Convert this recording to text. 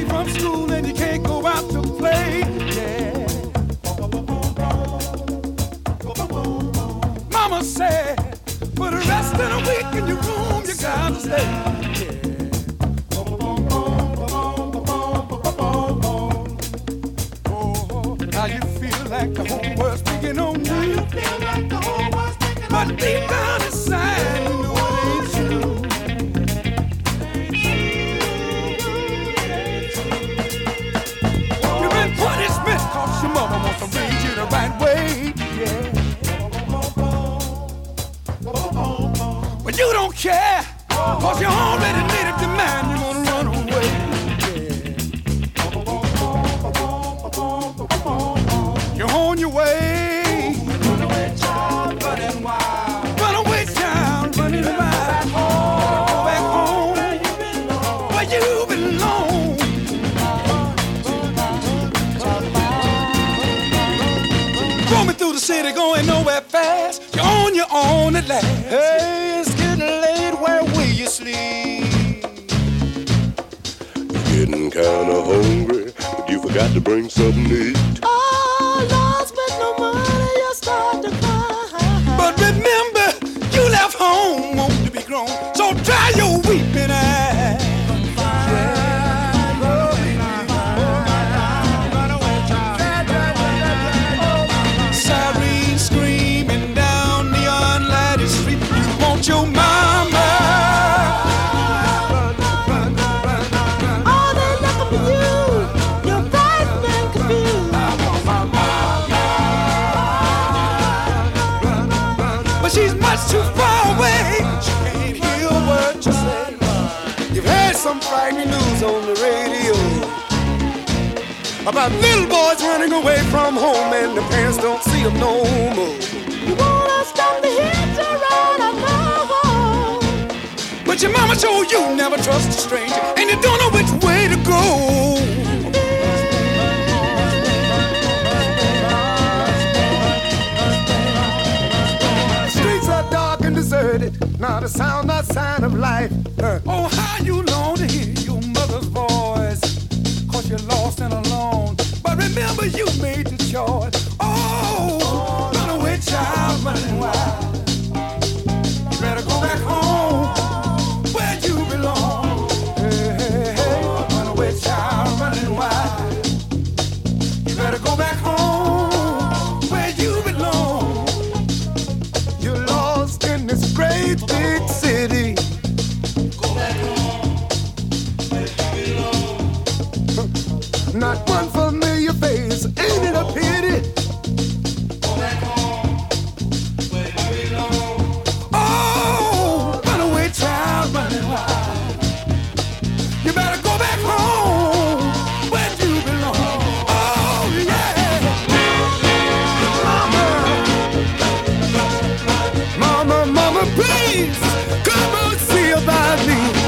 from school and you can't go out to play. Yeah. Mama said, for the rest of the week in your room you gotta stay. Now you feel like the whole world's picking on you. But deep down inside, you know it ain't true. You've been punishment 'cause your mother wants to raise you the right way. Yeah. But you don't care 'cause you already made up your mind you're gonna run away. You're on your way. Runaway child, running wild. Runaway child, running wild. Go back home, where you belong. Roaming through the city, going nowhere fast. You're on your own at last. Hey, it's getting late. Where will you sleep? You're getting kinda hungry, but you forgot to bring something to eat. But remember, you left home wanting to be grown, so dry your weeping eyes. Siren screaming down the unlighted street. You want your mama. All they looking for you. You're frightened and confused. But she's much too far away. She can't hear what you say. You've heard some frightening news on the radio about little boys running away from home and the parents don't see them no more. You wanna stop the hit to run, I know. But your mama told you never trust a stranger, and you don't know which way to go. Streets are dark and deserted, not a sound, not sign of life. Oh, how you long to hear your mother's voice, 'cause you're lost and alone. But remember, you made the choice. Oh, runaway child, running wild. You better go back home, where you belong. Hey, hey, hey, runaway child, running wild. You better go back home, where you belong. You're lost in this great big city. Not one familiar face, ain't it a pity? Oh, runaway child, running wild. You better go back home, where you belong. Oh, yeah. Mama, mama, please, come and see about me.